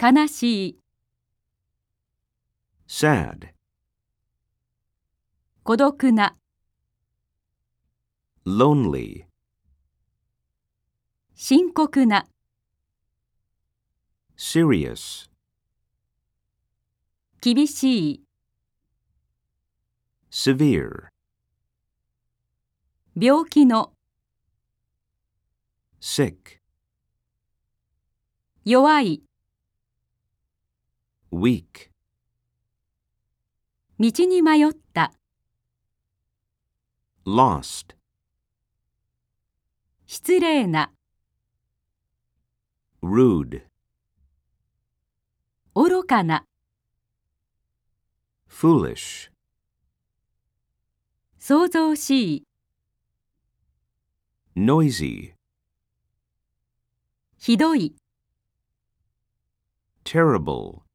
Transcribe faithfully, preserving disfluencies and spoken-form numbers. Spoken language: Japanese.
悲しい、 sad, 孤独な、 lonely, 深刻な、 serious, 厳しい、 severe, 病気の、 sick, 弱い、 weak, 道に迷った、 lost, 失礼な、 rude, 愚かな、 foolish, 騒々しい、 noisy, ひどい、 terrible.